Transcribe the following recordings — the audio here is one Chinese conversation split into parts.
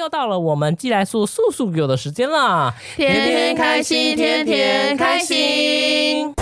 又到了我们寄来素素素有的时间啦！ 天天开心，天天开心。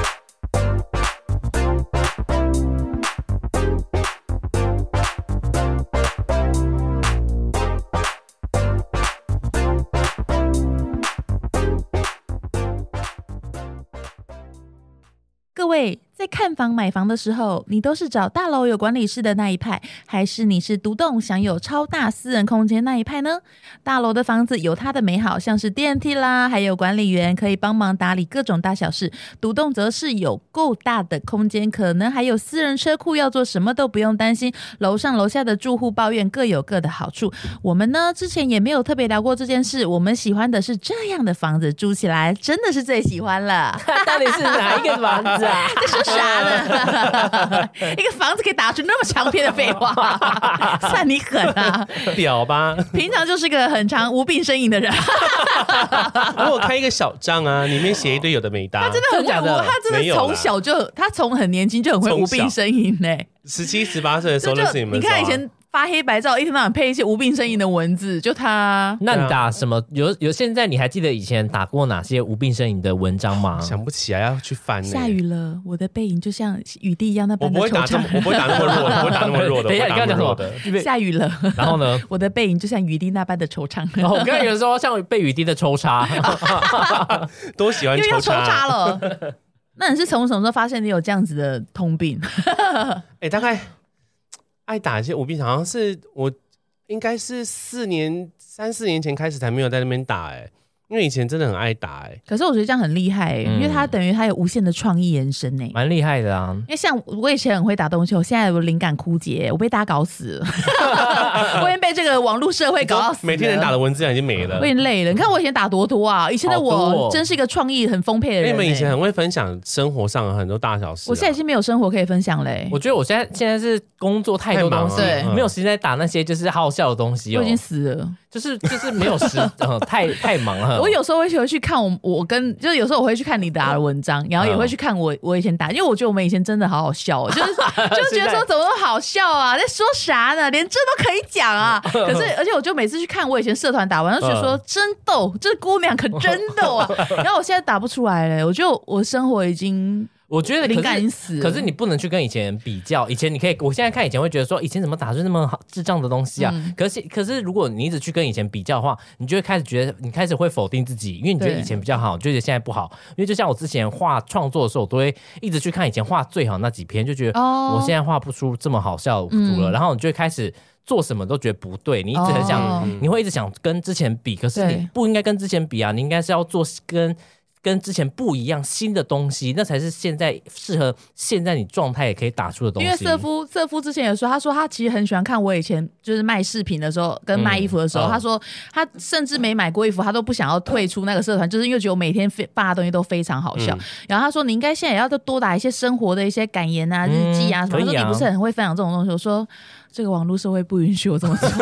各位，在看房买房的时候，你都是找大楼有管理室的那一派，还是你是独栋享有超大私人空间那一派呢？大楼的房子有它的美好，像是电梯啦，还有管理员可以帮忙打理各种大小事。独栋则是有够大的空间，可能还有私人车库，要做什么都不用担心。楼上楼下的住户抱怨各有各的好处。我们呢，之前也没有特别聊过这件事。我们喜欢的是这样的房子，住起来真的是最喜欢了。 到底是哪一个房子啊？ 在说啥呢？一个房子可以打出那么长篇的废话，算你狠啊！ 屌吧？ 平常就是个很常无病呻吟的人。 我开一个小账啊，里面写一堆有的没的。 他真的很会，他真的从小就，他从很年轻就很会无病呻吟嘞。 17、18岁的时候认识你们， 你看以前发黑白照，一天到晚配一些无病呻吟的文字，就他。 那你打什么？有现在你还记得以前打过哪些无病呻吟的文章吗？ 想不起来，要去翻。 下雨了，我的背影就像雨滴一样那般的惆怅。 我不会打那么弱，我不会打那么弱的。 等一下，你刚刚讲什么？ 下雨了， 然后呢？ 我的背影就像雨滴那般的惆怅。 我刚刚有人说像被雨滴的抽插， 多喜欢抽插， 又要抽插了。那你是从什么时候发现你有这样子的通病？ 大概爱打一些无病，好像是我应该是3、4年前开始才没有在那边打因为以前真的很爱打可是我觉得这样很厉害因为它等于它有无限的创意延伸蛮厉害的啊。 因为像我以前很会打东西，我现在有灵感枯竭，我被大家搞死了。我已经被这个网络社会搞到死了， 每天能打的文字量已经没了， 我已经累了。你看我以前打多多啊，以前的我真是一个创意很丰沛的人。 你们以前很会分享生活上很多大小事我现在已经没有生活可以分享嘞。 我觉得我现在是工作太多东西，没有时间在打那些就是好笑的东西我已经死了， 就是没有太忙了。 我有时候会去看我跟就是有时候我会去看你打的文章，然后也会去看我以前打，因为我觉得我们以前真的好好笑就是觉得说怎么那么好笑啊，在说啥呢？连这都可以讲啊！可是而且我就每次去看我以前社团打完，就觉得说真逗，这姑娘可真逗啊！然后我现在打不出来了，我觉得我生活已经。 我觉得灵感已经死了， 可是你不能去跟以前比较。以前你可以，我现在看以前会觉得说，以前怎么打出那么智障的东西啊？可是如果你一直去跟以前比较的话，你就会开始觉得，你开始会否定自己，因为你觉得以前比较好，就觉得现在不好。因为就像我之前画创作的时候，我都会一直去看以前画最好那几篇，就觉得我现在画不出这么好笑的图了，然后你就会开始。做什么都觉得不对，你一直很想，你会一直想跟之前比，可是你不应该跟之前比啊，你应该是要做跟之前不一样新的东西，那才是现在适合现在你状态也可以打出的东西。 因为瑟夫之前有说，他说他其实很喜欢看我以前就是卖饰品的时候跟卖衣服的时候，他说他甚至没买过衣服，他都不想要退出那个社团，就是因为觉得我每天发的东西都非常好笑。然后他说你应该现在也要多打一些生活的一些感言啊、日记啊什么。他说你不是很会分享这种东西，我说。这个网络社会不允许我这么做。我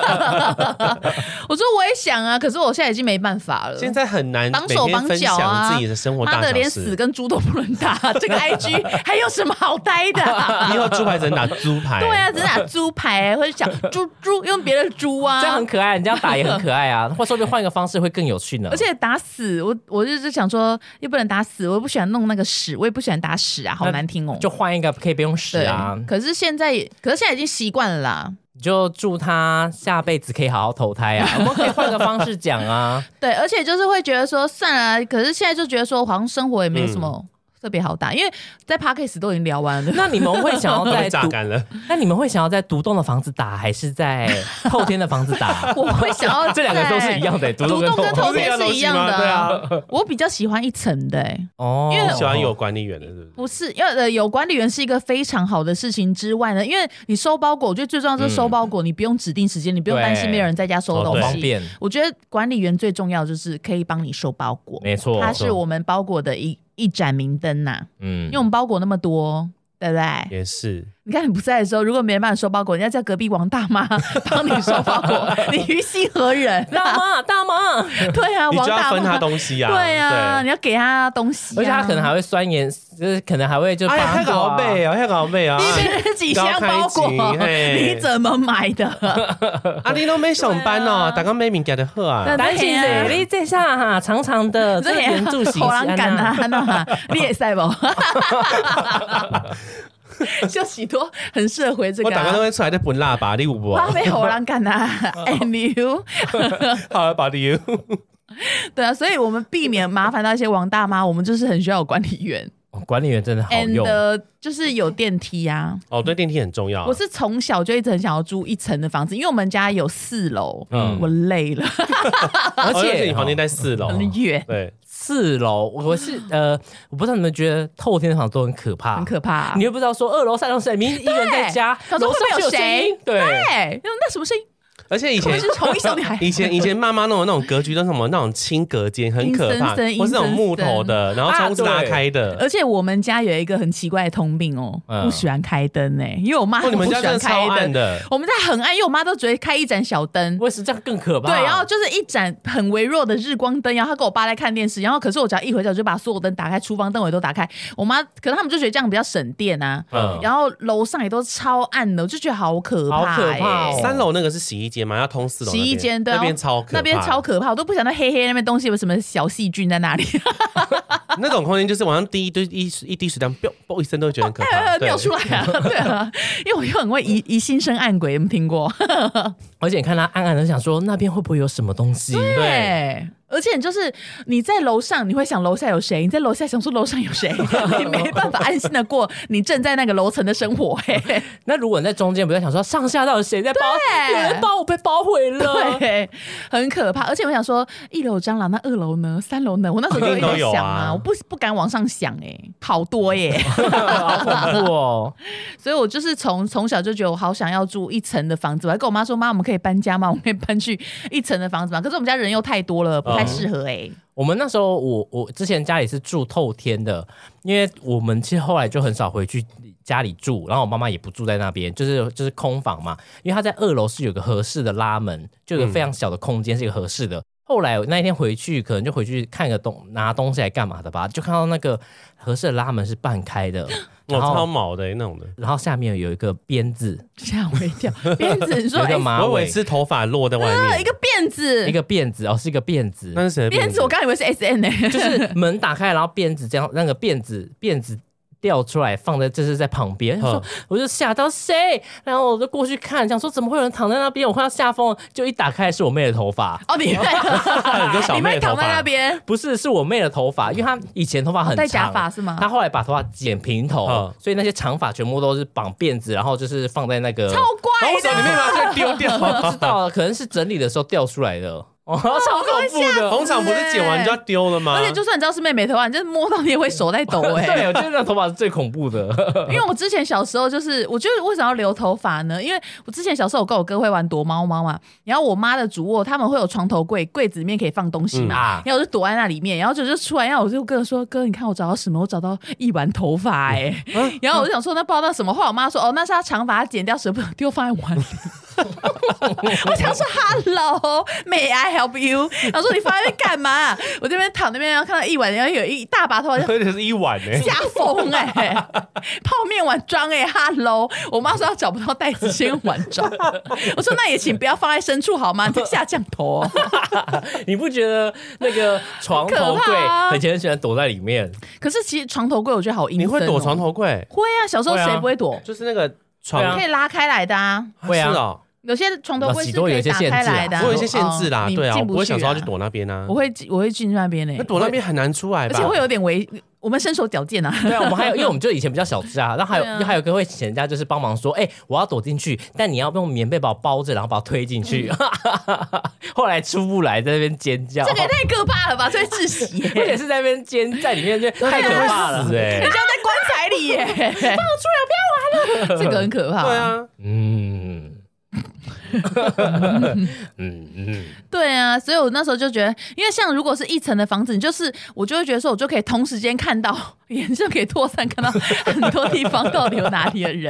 说我也想啊，可是我现在已经没办法了。 现在很难绑手绑脚啊， 自己的生活大小事， 妈的连死跟猪都不能打。这个 IG 还有什么好待的以后猪牌只能打猪牌。 对啊，只能打猪牌，或者讲猪用别的猪啊， 这样很可爱，你这样打也很可爱啊。或说不定换一个方式会更有趣呢。 而且打死我就是想说，又不能打死，我又不喜欢弄那个屎，我也不喜欢打屎啊，好难听哦。 就换一个可以不用屎啊。 可是现在已经习惯了啦。 就祝他下辈子可以好好投胎啊！我们可以换个方式讲啊。 对，而且就是会觉得说算了，可是现在就觉得说好像生活也没什么特别好打，因为在 Podcast 都已经聊完了。 那你们会想要在榨干了？ 那你们会想要在独栋的房子打，还是在透天的房子打？ 我会想要这两个都是一样的， 独栋跟透天是一样的。 对啊， 我比较喜欢一层的因为喜欢有管理员的，是不是？ 不是，因为有管理员是一个非常好的事情之外呢，因为你收包裹，我觉得最重要就是收包裹，你不用指定时间，你不用担心没有人在家收东西， 方便。 我觉得管理员最重要就是可以帮你收包裹， 没错， 他是我们包裹的一盏明灯呐。因为我们包裹那么多，对不对？ 也是。 你看你不在的时候，如果没人帮你收包裹，人家叫隔壁王大妈帮你收包裹，你于心何忍啊？ 大妈， 对啊， 你就王大妈要分他东西啊。 对啊，你要给他东西啊， 而且他可能还会酸言，就是可能还会就八卦。 太搞背啊，太搞背啊！ 你几箱包裹，你怎么买的？ 啊，你都没上班哦，大家没物件就好啊。 担心者，你这下哈长长的这圆柱形， 好难干啊，你也塞不？就许多很适合回这个、啊， 我大家都会出来在本喇叭，你有无？ 我没好人干啊 ，and you， 好把你 you， 对啊，所以我们避免麻烦到一些王大妈，我们就是很需要有管理员。 管理员真的好用 ，and 就是有电梯啊。 哦，对，电梯很重要、啊。 我是从小就一直很想要住1层的房子，因为我们家有4楼，我累了， 而且你房间在4楼， 很远， 对。 4楼，我是我不知道你们觉得透天的房子都很可怕， 很可怕、啊。 你又不知道说2楼、3楼谁，明明一个人在家， 楼上有谁？ 对， 那什么声音？ 而且以前是宠一小女孩， 以前妈妈弄的那种格局都是什么那种轻隔间，很可怕，或是那种木头的，然后窗户是拉开的。 而且我们家有一个很奇怪的通病哦，不喜欢开灯哎，因为我妈不喜欢开灯的。 我们家很暗，因为我妈都只会开一盏小灯， 为什么这样更可怕？ 对，然后就是一盏很微弱的日光灯，然后她跟我爸在看电视，然后可是我只要一回家，我就把所有灯打开，厨房灯我也都打开。我妈可能他们就觉得这样比较省电啊，然后楼上也都超暗的，我就觉得好可怕， 好可怕 3楼那个是洗衣间嘛，要通4楼。 洗衣间对、啊， 那边超可怕， 那边超可怕，我都不想到黑黑那边东西有什么小细菌在那里。 那种空间就是晚上滴一滴水，这样啵一声都会觉得很可怕， 掉出来啊！对啊，因为我又很会疑心生暗鬼，有没有听过？ 而且你看他暗暗的想说那边会不会有什么东西？ 对。而且就是你在楼上，你会想楼下有谁；你在楼下想说楼上有谁，你没办法安心的过你正在那个楼层的生活。 那如果你在中间，不要想说上下到底谁在包？有人把我被包毁了， 对，很可怕。而且我想说，1楼蟑螂，那2楼呢？3楼呢？我那时候就一直在想啊，我不敢往上想好多耶， 好恐怖哦。 所以我就是从小就觉得我好想要住1层的房子，我还跟我妈说，妈，我们可以搬家吗？我们可以搬去1层的房子吗？可是我们家人又太多了，不太适合我们那时候我之前家里是住透天的，因为我们其实后来就很少回去家里住，然后我妈妈也不住在那边，就是空房嘛。因为她在2楼是有个合适的拉门，就有个非常小的空间是一个合适的。后来那一天回去，可能就回去看个拿东西来干嘛的吧，就看到那个合适的拉门是半开的。 超毛的那种的， 然后下面有一个鞭子， 吓我一跳。鞭子，你说我以为是头发落在外面， 一个辫子， 一个辫子哦，是一个辫子。 那是谁的辫子？我刚以为是 SN 呢， 就是门打开，然后辫子这样，那个辫子掉出来放在就是在旁边，我就吓到谁，然后我就过去看，想说怎么会有人躺在那边？我看到下风，就一打开是我妹的头发。 哦，你妹躺在那边？ 不是，是我妹的头发，因为她以前头发很长， 戴假发是吗？ 她后来把头发剪平头，所以那些长发全部都是绑辫子，然后就是放在那个超怪的， 然后你妹把它丢掉， 不知道，可能是整理的时候掉出来的。超恐怖的！ 通常不是剪完就要丢了吗？ 而且就算你知道是妹妹头发，你就是摸到你也会手在抖对，我觉得那头发是最恐怖的。 因为我之前小时候就是，我觉得为什么要留头发呢？因为我之前小时候我跟我哥会玩躲猫猫嘛，然后我妈的主卧他们会有床头柜，柜子里面可以放东西嘛，然后我就躲在那里面，然后就出来，然后我就跟哥说：“哥，你看我找到什么？我找到1碗头发然后我就想说那不知道那什么，后来我妈说：“哦，那是她长发，她剪掉舍不得丢放在碗里。”我想说 Hello May I help you？ 然后说你放在那边干嘛？我这边躺那边，然后看到1碗，然后有一大把头发， 而且是1碗吓疯泡面碗装Hello， 我妈说她找不到袋子，先用碗装。我说那也请不要放在深处好吗？你下降头你不觉得那个床头柜以前很喜欢躲在里面？ 可是其实床头柜我觉得好阴森。 你会躲床头柜？ 会啊，小时候谁不会躲？ 就是那个床可以拉开来的啊。 会啊。 是哦。 有些床头柜是可以打开来的， 我有一些限制啦，对啊，我不会想说要去躲那边啊。 我会进去那边呢， 那躲那边很难出来吧， 而且会有点我们身手矫健啊。 对啊，我们还有，因为我们就以前比较小只啊，然后还有个会请人家就是帮忙说，我要躲进去，但你要用棉被把我包着，然后把我推进去。后来出不来，在那边尖叫， 这个也太可怕了吧！这会窒息， 而且是在那边尖，在里面就太可怕了， 人家在棺材里耶，放我出来，不要玩了，这个很可怕。 对啊， 对啊，所以我那时候就觉得，因为像如果是1层的房子，我就会觉得说，我就可以同时间看到，眼睛可以扩散看到很多地方到底有哪里的人。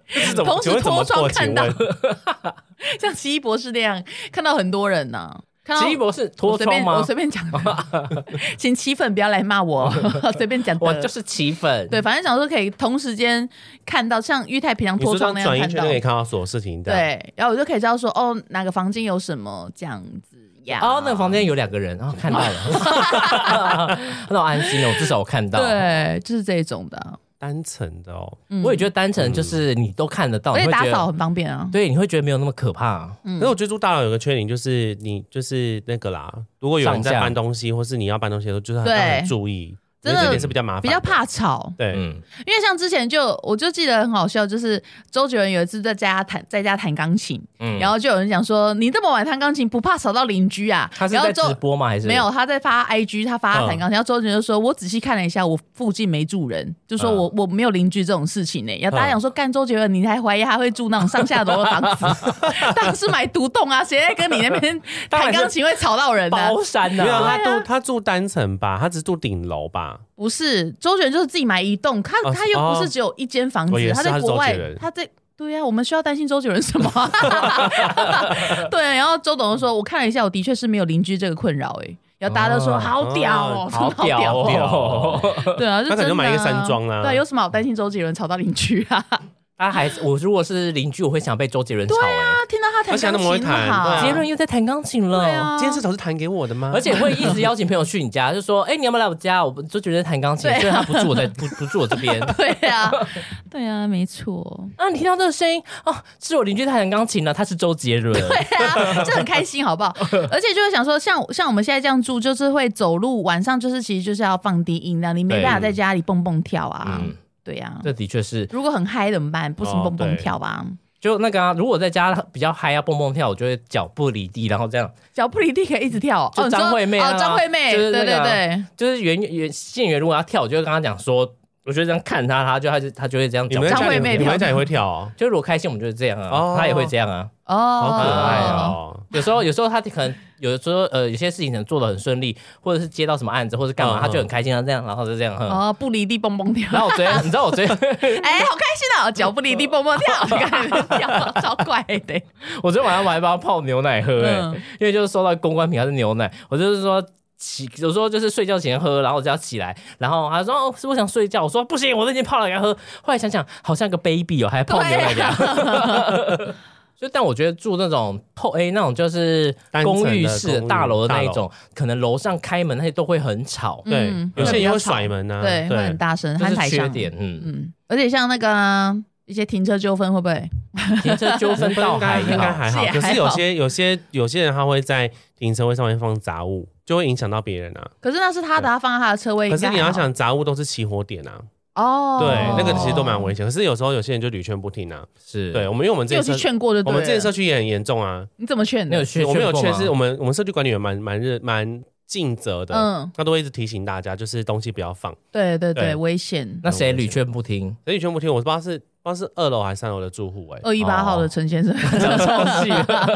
同时脱窗看到， 请问像奇异博士那样看到很多人呢、 奇异博士脱窗吗？ 我随便讲的，请奇粉不要来骂我，随便讲的。 我就是奇粉。 对，反正想说可以同时间看到，像玉泰平常脱窗那样看到， 转一圈就可以看到所有事情。 对，然后我就可以知道说，哦，哪个房间有什么这样子呀？ 哦，那个房间有2个人，然后看到了，那我安心了，至少我看到。 对，就是这种的。 单层的哦， 我也觉得单层就是你都看得到， 而且你会觉得打扫很方便啊。 对，你会觉得没有那么可怕。 可是我觉得住大楼有个缺点就是你就是那个啦，如果有人在搬东西，或是你要搬东西的时候，就是很注意。真的这点是比较麻烦， 比较怕吵。 对， 因为像之前我就记得很好笑，就是周杰伦有一次在家弹钢琴，然后就有人讲说你这么晚弹钢琴不怕吵到邻居啊？ 他是在直播吗？还是没有？他在发 IG， 他发弹钢琴，然后周杰伦就说：“我仔细看了一下，我附近没住人，就说我没有邻居这种事情呢。”然后大家讲说干周杰伦，你还怀疑他会住那种上下楼的房子？当然是买独栋啊，谁在跟你那边弹钢琴会吵到人呢？ 包山啊， 没有他住单层吧，他只住顶楼吧。 不是，周杰伦就是自己买一栋，他又不是只有一间房子，他在国外，他在对啊，我们需要担心周杰伦什么？对，然后周董就说，我看了一下，我的确是没有邻居这个困扰，然后大家都说好屌哦， 好屌哦， 对啊， 他可能就买一个山庄啦， 对，有什么好担心周杰伦吵到邻居啊？ 我如果是邻居，我会想被周杰伦吵。对啊，听到他弹钢琴好， 杰伦又在弹钢琴了。 对啊， 今天这首是弹给我的吗？ 而且会一直邀请朋友去你家，就说：“你要不要来我家？我周杰伦在弹钢琴，虽然他不住我这边。” 对啊，对啊，没错。 你听到这个声音哦，是我邻居在弹钢琴了，他是周杰伦。 对啊，这很开心，好不好？而且就会想说，像我们现在这样住，就是会走路，晚上就是其实就是要放低音量，你没办法在家里蹦蹦跳啊。对呀， 这的确是。 如果很嗨怎么办？不行，蹦蹦跳吧。 就那个如果在家比较嗨要蹦蹦跳，我就会脚不离地，然后这样。 脚不离地可以一直跳。 就张惠妹张惠妹，对对对， 就是信源如果要跳，我就会跟他讲说，我就这样看他就会这样。 张惠妹， 你们家也会跳哦？ 就如果开心，我们就是这样啊，他也会这样啊。 好可爱哦！ 有时候他可能有时候有些事情可能做得很顺利，或者是接到什么案子，或者干嘛，他就很开心，这样，然后就这样。 不离地蹦蹦跳。 然后你知道我昨天好开心哦，脚不离地蹦蹦跳，跳超怪的。 我昨天晚上我还帮他泡牛奶喝，因为就是收到公关品，它是牛奶，我就是说。有时候就是睡觉前喝，然后我就要起来，然后他说是不是想睡觉？我说不行，我都已经泡了给他喝。后来想想，好像个 baby 哦，还泡牛奶给他。所以，但我觉得住那种那种就是公寓式大楼的那一种，可能楼上开门那些都会很吵。 对，有些人会甩门啊， 对，会很大声， 这是缺点。 而且像那个一些停车纠纷会不会？ 停车纠纷倒应该还好，可是有些人他会在停车位上面放杂物，就会影响到别人啊。 可是那是他的，他放在他的车位。 可是你要想，杂物都是起火点啊。对，那个其实都蛮危险。可是有时候有些人就屡劝不听啊。 是对，因为我们这次劝过的， 我们这社区也很严重啊。 你怎么劝的？ 我没有劝，是我们社区管理员蛮尽责的，他都会一直提醒大家，就是东西不要放。 对对对，危险。 那谁屡劝不听？ 谁屡劝不听？我不知道是2楼还是3楼的住户 218号的陈先生讲超细。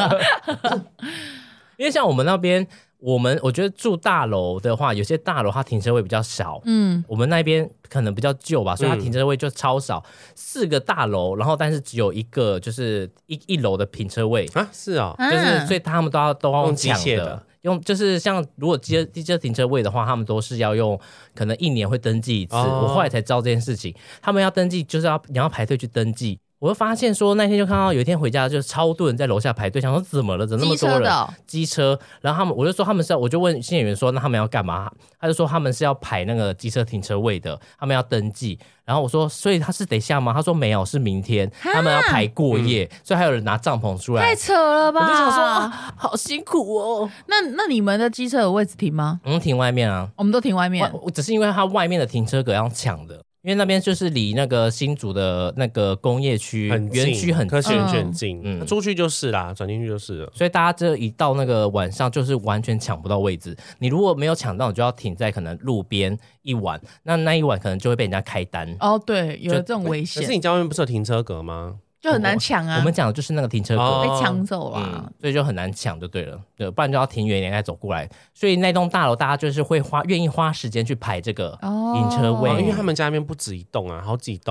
因为像我们那边。我觉得住大楼的话，有些大楼它停车位比较少，我们那边可能比较旧吧，所以它停车位就超少，4个大楼，然后但是只有一个就是一楼的停车位啊，是啊， 就是所以他们都要用机械的， 就是像如果机车停车位的话，他们都是要用，可能1年会登记一次，我后来才知道这件事情，他们要登记就是你要排队去登记。我就发现说那天就看到有一天回家就超多人在楼下排队，想说怎么了？怎么那么多人？机车，然后我就说他们我就问信演员说那他们要干嘛？他就说他们是要排那个机车停车位的，他们要登记。然后我说所以他是等一下吗？他说没有，是明天，他们要排过夜，所以还有人拿帐篷出来。 太扯了吧！ 我就想说好辛苦哦。 那你们的机车有位置停吗？ 我们停外面啊， 我们都停外面。 只是因为它外面的停车格要抢的。因为那边就是离那个新竹的那个工业区园区很科学园区很近，出去就是啦，转进去就是了。 所以大家这一到那个晚上，就是完全抢不到位置。你如果没有抢到，你就要停在可能路边一晚，那一晚可能就会被人家开单。 对，有这种危险。 可是你家外面不是有停车格吗？ 就很难抢啊！ 我们讲的就是那个停车格被抢走了， 所以就很难抢就对了，不然就要停远一点再走过来。所以那栋大楼大家就是愿意花时间去排这个停车位， 因为他们家那边不止一栋啊，好几栋。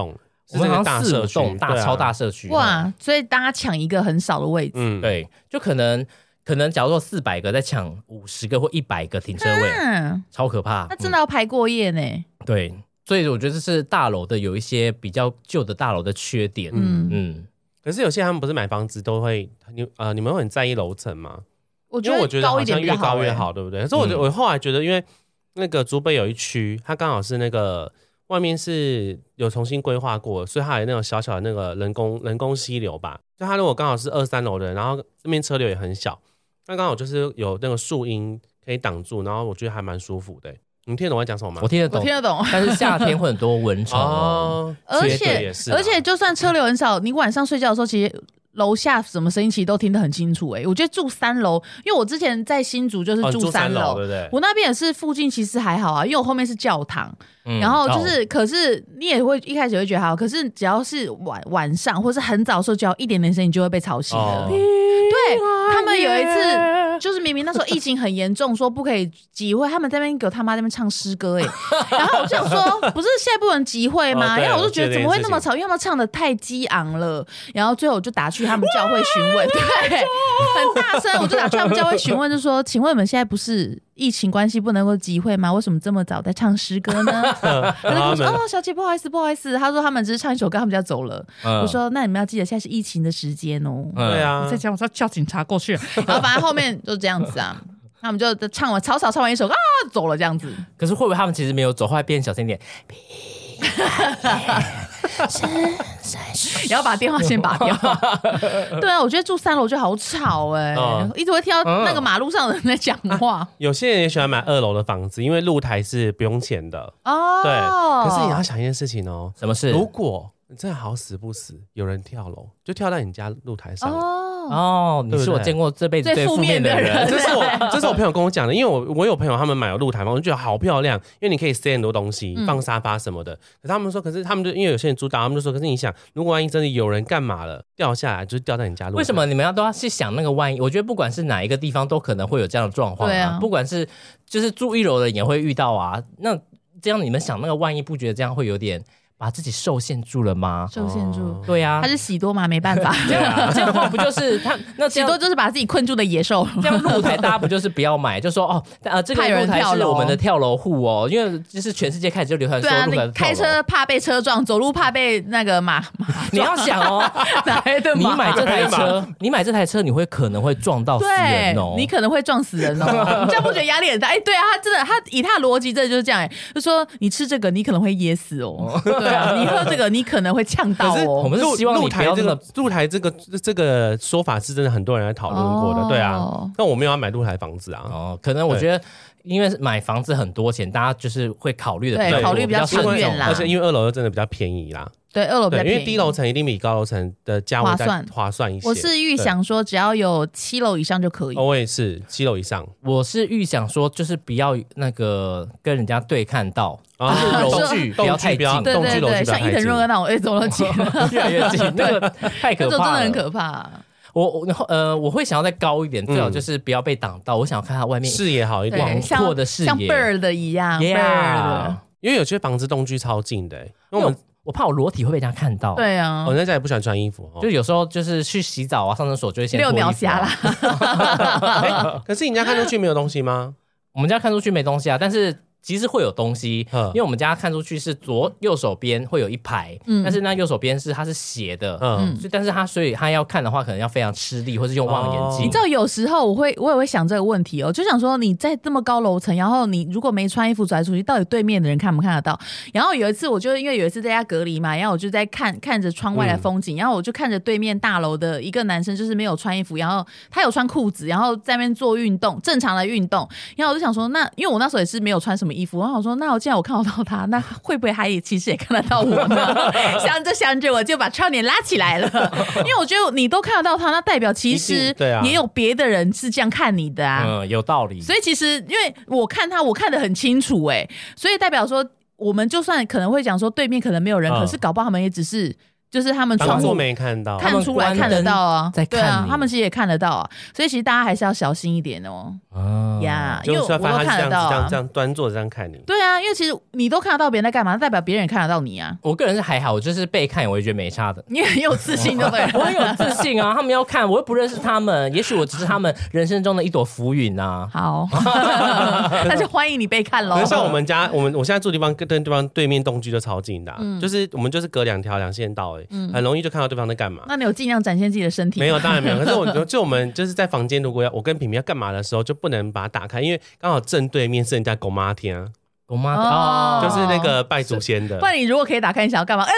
我们好像4、5 大社区栋超大社区。 哇，所以大家抢一个很少的位置。 对，就可能假如说400个再抢50个或100个停车位，超可怕。 那真的要排过夜呢。 对，所以我觉得这是大楼的有一些比较旧的大楼的缺点。 可是有些他们不是买房子都会，你们会很在意楼层吗？ 我觉得好像越高越好， 对不对？可是我后来觉得，因为那个竹北有一区，它刚好是那个外面是有重新规划过，所以它有那种小小的那个人工溪流吧。就它如果刚好是2、3楼的人，然后这边车流也很小，那刚好就是有那个树荫可以挡住，然后我觉得还蛮舒服的。你听得懂我在讲什么吗？ 我听得懂，但是夏天会很多蚊虫而且就算车流很少，你晚上睡觉的时候，其实楼下什么声音其实都听得很清楚。我觉得住3楼，因为我之前在新竹就是住3楼， 对不对？ 我那边也是附近其实还好啊，因为我后面是教堂，然后就是，可是你也会一开始会觉得还好，可是只要是晚上或是很早的时候，只要一点点声音就会被吵醒了。对，他们有一次就是明明那时候疫情很严重，说不可以集会，他们在那边给我他妈在那边唱诗歌然后我就想说，不是现在不能集会吗？因为我就觉得怎么会那么吵，因为他们唱的太激昂了。然后最后我就打去他们教会询问，对，很大声，我就打去他们教会询问，就说，请问你们现在不是疫情关系不能够集会吗？为什么这么早在唱诗歌呢？他就说小姐不好意思，他说他们只是唱一首歌，他们就要走了。我说那你们要记得现在是疫情的时间哦。 对啊， 我在讲我说叫警察过去，然后反正后面就这样子啊，他们就唱完草草唱完一首走了这样子。 可是会不会他们其实没有走，后来变小声一点？ 然后把电话先拔掉。对啊，我觉得住3楼就好吵一直会听到那个马路上的人在讲话。 有些人也喜欢买2楼的房子，因为露台是不用钱的对，可是你要想一件事情哦， 什么事？ 如果你真的好死不死有人跳楼，就跳到你家露台上你是我见过这辈子最负面的人。 这是我朋友跟我讲的，因为我有朋友他们买了露台房，我就觉得好漂亮，因为你可以塞很多东西，放沙发什么的。可是他们说，可是他们就因为有些人租大，他们就说，可是你想，如果万一真的有人干嘛了，掉下来就是掉在你家露台。 为什么你们都要去想那个万一？我觉得不管是哪一个地方都可能会有这样的状况不管是就是住1楼的人也会遇到啊。那这样你们想那个万一，不觉得这样会有点把自己受限住了吗？ 受限住， 对啊， 他是喜多嘛，没办法。 这样的话不就是他那喜多就是把自己困住的野兽。 这样露台大家不就是不要买，就说这个露台是我们的跳楼户因为就是全世界开始就流传说露台开车怕被车撞，走路怕被那个马你要想哪来的马？ 你买这台车，你会可能会撞到死人你可能会撞死人你这样不觉得压力很大？对啊，他真的，他以他的逻辑，真的就是这样就说你吃这个，你可能会噎死对啊，你喝这个，你可能会呛到我们是希望你不要露台这个说法是真的很多人在讨论过的，对啊。但我没有要买露台房子啊。 可能我觉得因为买房子很多钱，大家就是会考虑的比较深远啦， 而且因为2楼又真的比较便宜啦。 对，2楼比较便宜， 因为低楼层一定比高楼层的价位划算一些。 我是预想说，只要有7楼以上就可以。 我也是7楼以上。 我是预想说，就是不要那个跟人家对看到，就是楼距不要太近， 对，像伊藤润二那种走了近， 越来越近，那个太可怕了， 那种真的很可怕。 我会想要再高一点，最好就是不要被挡到。我想要看它外面视野好一点， 广阔的视野， 像 bird 一样。 因为有些房子动距超近的，因为我怕我裸体会被人家看到。 对啊， 我那家也不喜欢穿衣服， 就有时候就是去洗澡上厕所就会先脱衣服。 6秒侠啦。 可是你家看出去没有东西吗？ 我们家看出去没东西但是其实会有东西，因为我们家看出去是右手边会有一排，但是那右手边它是斜的，但是所以他要看的话，可能要非常吃力，或是用望远镜。 你知道有时候我也会想这个问题就想说你在这么高楼层，然后你如果没穿衣服走出去，到底对面的人看不看得到？然后有一次我就因为有一次在家隔离嘛，然后我就在看着窗外的风景，然后我就看着对面大楼的一个男生，就是没有穿衣服，然后他有穿裤子，然后在那边做运动，正常的运动。然后我就想说，那因为我那时候也是没有穿什么衣服，然后我说那既然我看得到他，那会不会他其实也看得到我呢？想着我就把窗帘拉起来了，因为我觉得你都看得到他，那代表其实也有别的人是这样看你的有道理。 所以其实因为我看他，我看得很清楚所以代表说我们就算可能会讲说对面可能没有人，可是搞不好他们也只是就是他们窗户没看到， 看出来看得到啊，对啊，他们其实也看得到啊，所以其实大家还是要小心一点哦。呀，因为我都看得到这样端坐这样看你。 对啊，因为其实你都看得到别人在干嘛，代表别人也看得到你啊。 我个人是还好，我就是被看，我也觉得没差的。 你很有自信，对不对？ 我很有自信啊，他们要看，我又不认识他们，也许我只是他们人生中的一朵浮云啊。 好，那就欢迎你被看喽。 像我们家，我现在住的地方跟对方对面栋距就超近的，就是我们就是隔2线道，很容易就看到对方在干嘛。 那你有尽量展现自己的身体吗？ 没有，当然没有。可是我们就是在房间，如果我跟平平要干嘛的时候，就不能把它打开，因为刚好正对面是人家狗妈天。 狗妈就是那个拜祖先的。 不然你如果可以打开，你想要干嘛？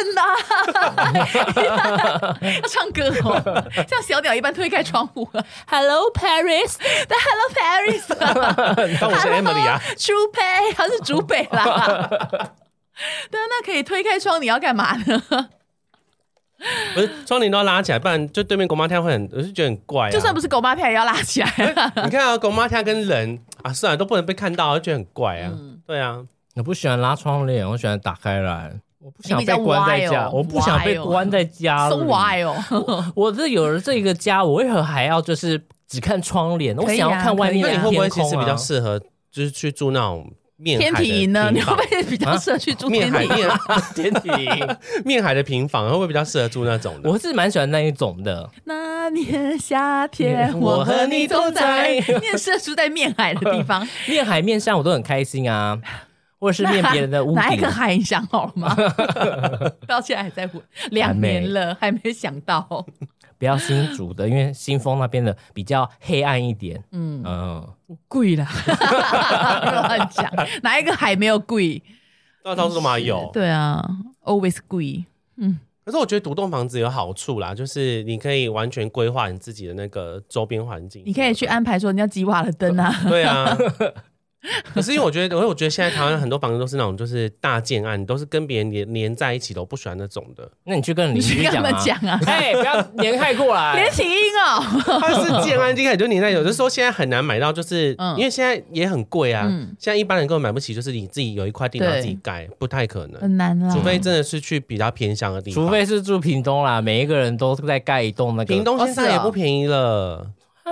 要唱歌哦，像小鸟一般推开窗户。Hello Paris， Hello Paris， 当我是 Emily 啊， 朱北，他是竹北啦。对啊，那可以推开窗，你要干嘛呢？ 不是窗帘都要拉起来，不然就对面狗妈跳会我就觉得很怪啊。 就算不是狗妈跳也要拉起来。 你看啊，狗妈跳跟人啊，算了都不能被看到，就觉得很怪啊。对啊， 我不喜欢拉窗帘，我喜欢打开来。我不想被关在家，我不想被关在家。 So why 哦？ 我这有了这个家，我为何还要就是只看窗帘？我想要看外面的天空啊。 那你会不会其实比较适合，就是去住那种？ 天体营呢？你会不会比较适合去住天体营？ 天体营面海的平房会不会比较适合住那种的？ 我是蛮喜欢那一种的。 那年夏天，我和你同在，念适合住在面海的地方， 面海面山我都很开心啊。或者是面别人的屋顶， 哪一个海你想好了吗？到现在还在问，2年了还没想到。 不要新竹的，因为新丰那边的比较黑暗一点。 贵啦，乱讲，哪一个海没有贵？ 到处都嘛有。 对啊 ，always 贵。 可是我觉得独栋房子有好处啦，就是你可以完全规划你自己的那个周边环境。 你可以去安排说你要几瓦的灯啊。 对啊。可是因为我觉得现在台湾很多房子都是那种就是大建案，都是跟别人连在一起的，我不喜欢那种的。 那你去跟邻居讲啊， 哎，不要连害过来， 连起音哦。 它是建案，一开始就连在，有的时候现在很难买到，就是因为现在也很贵啊。现在一般人根本买不起，就是你自己有一块地然后自己盖，不太可能， 很难啦。 除非真的是去比较偏乡的地方， 除非是住屏东啦，每一个人都在盖一栋那个。 屏东现在也不便宜了。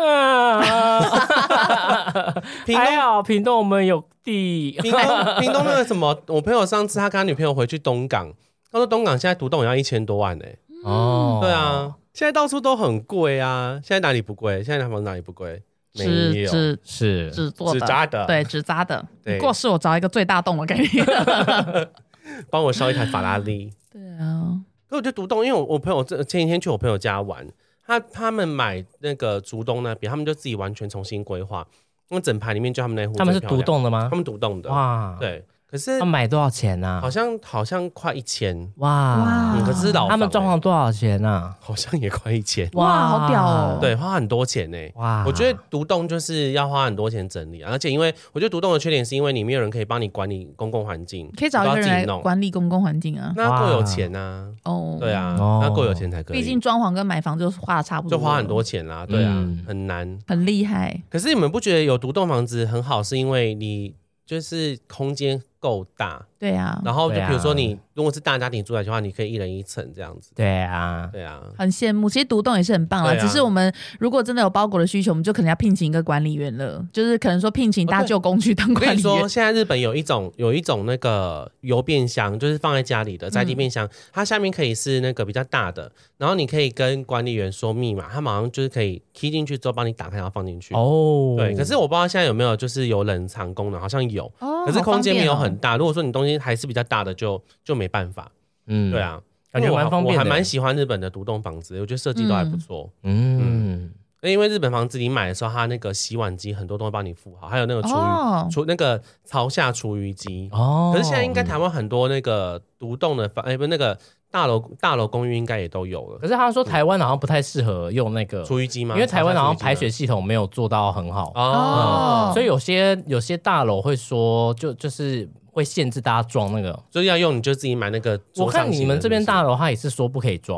还好屏东我们有地。 屏东那个什么，我朋友上次他跟他女朋友回去东港，他说东港现在独栋也要1000多万哦， 对啊，现在到处都很贵啊。现在哪里不贵？现在房子哪里不贵？没有， 是纸做的， 纸扎的， 对，纸扎的。 对， 过世我找一个最大栋的给你， 帮我烧一台法拉利。 对啊， 可我觉得独栋，因为我朋友前几天去我朋友家玩。他们买那个竹东那边，他们就自己完全重新规划，因为整排里面就他们那户。 他们是独栋的吗？ 他们独栋的。哇，对。可是他们买多少钱啊？ 好像快1000。 哇， 可是老房。 他们装潢多少钱啊？ 好像也快1000。 哇，好屌哦！ 对，花很多钱呢。哇，我觉得独栋就是要花很多钱整理，而且因为我觉得独栋的缺点是因为你没有人可以帮你管理公共环境， 可以找一个人来管理公共环境啊。 那够有钱啊。哦，对啊，那够有钱才可以。 毕竟装潢跟买房就花差不多， 就花很多钱啦。对啊，很难， 很厉害。 可是你们不觉得有独栋房子很好，是因为你就是空间够大。 对啊， 然后就比如说你如果是大家庭住在的话，你可以1人1层这样子。 对啊， 对啊， 很羡慕。其实独栋也是很棒啦，只是我们如果真的有包裹的需求，我们就可能要聘请一个管理员了，就是可能说聘请大舅公去当管理员。 我跟你说，现在日本有一种那个邮便箱，就是放在家里的在地便箱，它下面可以是那个比较大的，然后你可以跟管理员说密码，他马上就是可以 key 进去之后帮你打开，然后放进去。哦，对。可是我不知道现在有没有就是有冷藏功能，好像有，可是空间没有很大。如果说你东西还是比较大的，就没办法。对啊， 感觉蛮方便的。 我还蛮喜欢日本的独栋房子，我觉得设计都还不错。因为日本房子你买的时候，它那个洗碗机很多都会帮你附好，还有那个那个朝下厨余机。哦，可是现在应该台湾很多那个独栋的不是那个大楼公寓应该也都有了。 可是他说台湾好像不太适合用那个厨余机吗？ 因为台湾好像排水系统没有做到很好哦，所以有些大楼会说就是会限制大家装那个， 所以要用你就自己买那个。 我看你们这边大楼他也是说不可以装。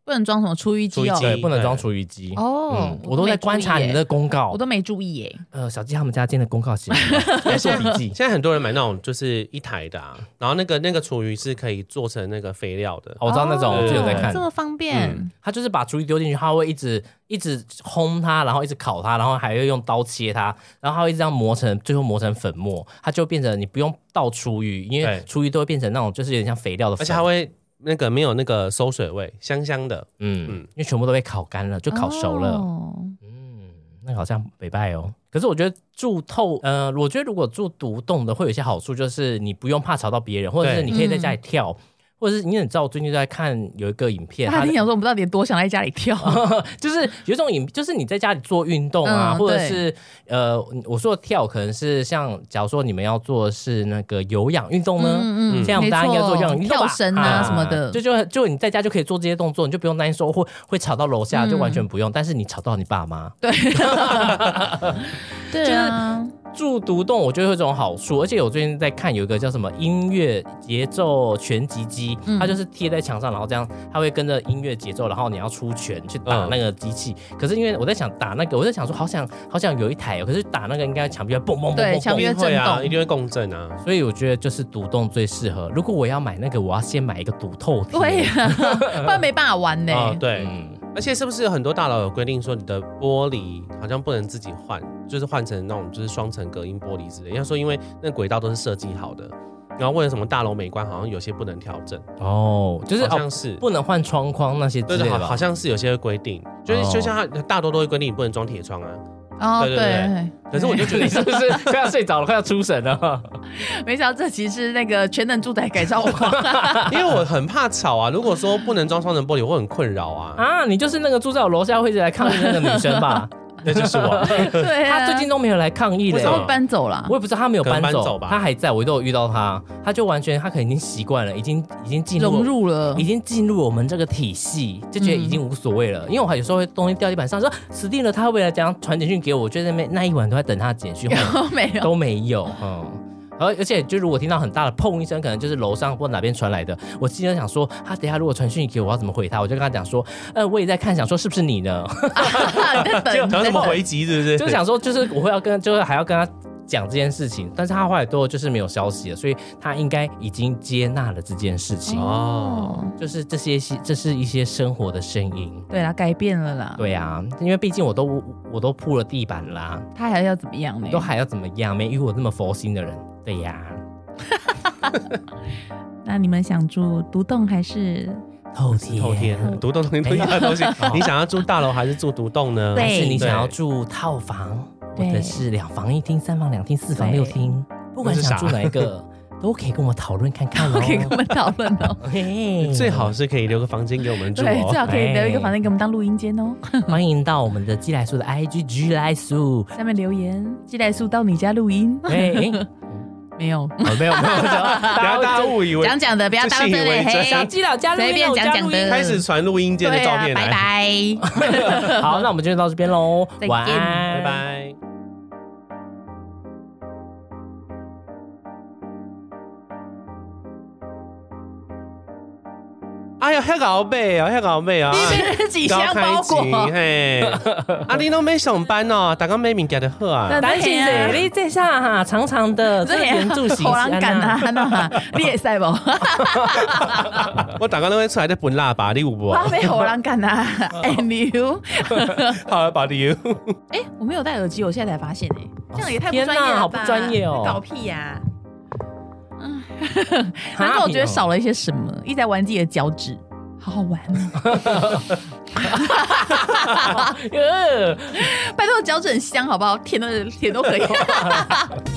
不能装什么厨余机哦。 对，不能装厨余机。 哦， 我都在观察你们的公告， 我都没注意耶。 小鸡他们家今天的公告写来做笔记。 现在很多人买那种就是一台的然后那个厨余是可以做成那个肥料的。 我知道那种，我就有在看， 这么方便。 他就是把厨余丢进去，他会一直烘它，然后一直烤它，然后还会用刀切它，然后他会一直这样磨成，最后磨成粉末，它就变成你不用倒厨余，因为厨余都会变成那种就是有点像肥料的粉， 而且它会那个没有那个馊水味，香香的。 因为全部都被烤干了，就烤熟了。那个好像北拜哦。可是我觉得住透，我觉得如果住独栋的会有一些好处，就是你不用怕吵到别人，或者是你可以在家里跳。或者是你知道我最近在看有一个影片， 他听讲说我们到底多想在家里跳， 就是有一种就是你在家里做运动啊，或者是我说的跳可能是像假如说你们要做的是那个有氧运动呢，这样大家应该做有氧运动吧， 跳绳啊什么的， 就你在家就可以做这些动作，你就不用担心说会吵到楼下，就完全不用，但是你吵到你爸妈， 对，对啊。 住独栋我觉得会有这种好处，而且我最近在看有一个叫什么音乐节奏拳击机，它就是贴在墙上，然后这样它会跟着音乐节奏，然后你要出拳去打那个机器。可是因为我在想打那个，我在想说好想有一台可是打那个应该墙壁会蹦蹦蹦蹦， 对，墙壁会震动， 一定会共振啊。 所以我觉得就是独栋最适合。如果我要买那个，我要先买一个独透贴， 对啊，不然没办法玩呢。 对。而且是不是有很多大楼有规定说你的玻璃好像不能自己换，就是换成那种就是双层隔音玻璃之类？要说因为那轨道都是设计好的，然后为了什么大楼美观好像有些不能调整就是好像是不能换窗框那些之类的吧， 好像是有些规定，就像它大多都会规定你不能装铁窗啊。对。可是我就觉得你是不是快要睡着了，快要出神了？ 没想到这其实是那个全能住宅改造网， 因为我很怕吵啊。如果说不能装双层玻璃，我会很困扰啊。 你就是那个住在我楼下会一直来抗议那个女生吧？ 那就是我。 对啊， 他最近都没有来抗议了， 他搬走了。 我也不知道他没有搬走吧， 他还在，我都有遇到他，他就完全他可能已经习惯了，已经融入了， 已经进入我们这个体系，就觉得已经无所谓了。因为我有时候会东西掉地板上，说死定了，他会不会来这样传简讯给我？我觉得那一晚都在等他的简讯，都没有。而且就如果听到很大的砰一声，可能就是楼上或哪边传来的，我记得想说，他等一下如果传讯息给我，要怎么回他？我就跟他讲说，我也在看，想说是不是你呢？ 等怎么回击，是不是？ 就想说，就是我会要跟，就是还要跟他讲这件事情，但是他后来都就是没有消息了，所以他应该已经接纳了这件事情就是这是一些生活的声音， 对啦，改变了啦， 对啊，因为毕竟我都铺了地板啦， 他还要怎么样呢？ 都还要怎么样？没遇过这么佛心的人，对呀。 那你们想住独栋还是透天？ 独栋同一样的东西，你想要住大楼还是住独栋呢？ 还是你想要住套房，或者是2房1厅、3房2厅、4房6厅？不管想住哪一个，都可以跟我讨论看看哦。 可以跟我们讨论哦。 最好是可以留个房间给我们住哦。 对，最好可以留一个房间给我们当录音间哦。 欢迎到我们的鸡来素的 IG 鸡来素下面留言，鸡来素到你家录音。没有， 没有， 大家误以为讲的，不要当真的。 小鸡老家随便讲的， 开始传录音间的照片来。 拜拜。 好，那我们就到这边喽， 晚安， 拜拜。哎呀，遐搞背啊，遐搞背啊！ 你别几箱包裹， 嘿，你都没上班哦，大家没物件就好啊。 担心是你这下哈长长的这圆柱形， 好难干啊，你也塞不？ 我大家都会出来在喷喇叭，你有不？ 我没好难干啊，哎牛， 好把你。 我没有戴耳机，我现在才发现这样也太不专业了吧？ 好不专业哦， 搞屁呀！反正我觉得少了一些什么，一直在玩自己的脚趾，好好玩拜托，脚趾很香，好不好？舔都可以。